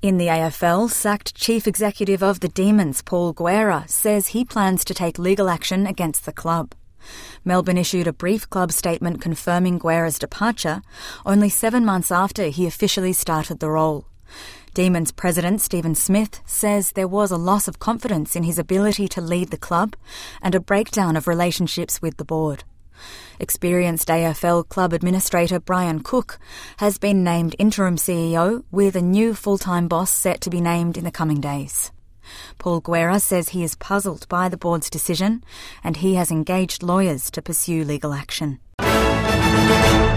In the AFL, sacked Chief Executive of the Demons, Paul Guerra, says he plans to take legal action against the club. Melbourne issued a brief club statement confirming Guerra's departure, only 7 months after he officially started the role. Demons president Stephen Smith says there was a loss of confidence in his ability to lead the club and a breakdown of relationships with the board. Experienced AFL club administrator Brian Cook has been named interim CEO, with a new full-time boss set to be named in the coming days. Paul Guerra says he is puzzled by the board's decision and he has engaged lawyers to pursue legal action.